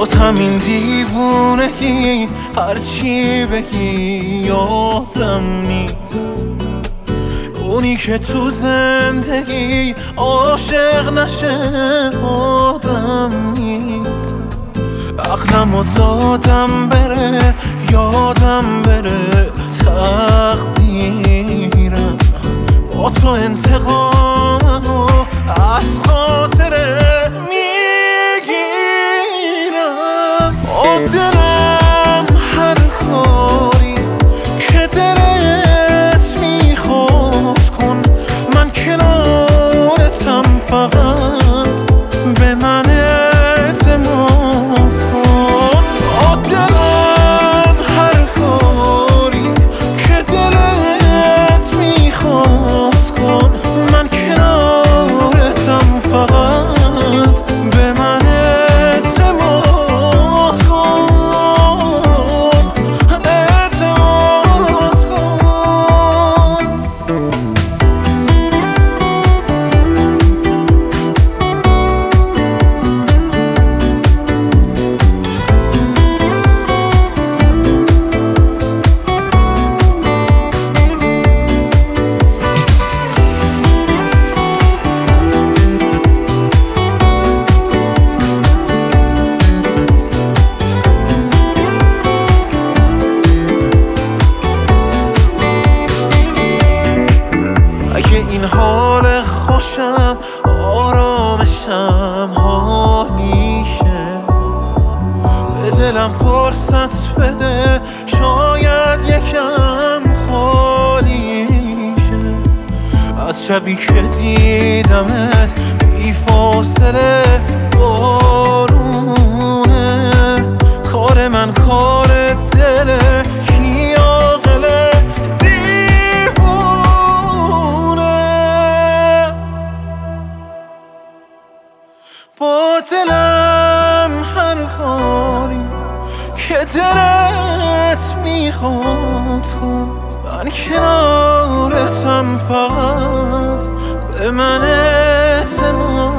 باز همین دیوونگی هرچی بگی یادم نیست. اونی که تو زندگی عاشق نشه آدم نیست. عقلمو دادم بره یادم بره تقدیرم، با تو انتقامو از خاطره میگیرم. دلم هر کاری که دلت میخواد کن، من کنارتم، فقط به من اعتماد کن. دلم هر کاری که دلت میخواد کن، من کنارتم، فقط به من اعتماد کن. اعتماد کن. اگه این حال خوشم آرامشم حالیشه، به دلم فرصت بده شاید یکم خالیشه. از شبی که دیدمت بی فاصله بارونه، کار من کار دله کی عاقله با دلم هر کاری که دلت میخواد کن، من کنارتم، فقط به من اعتماد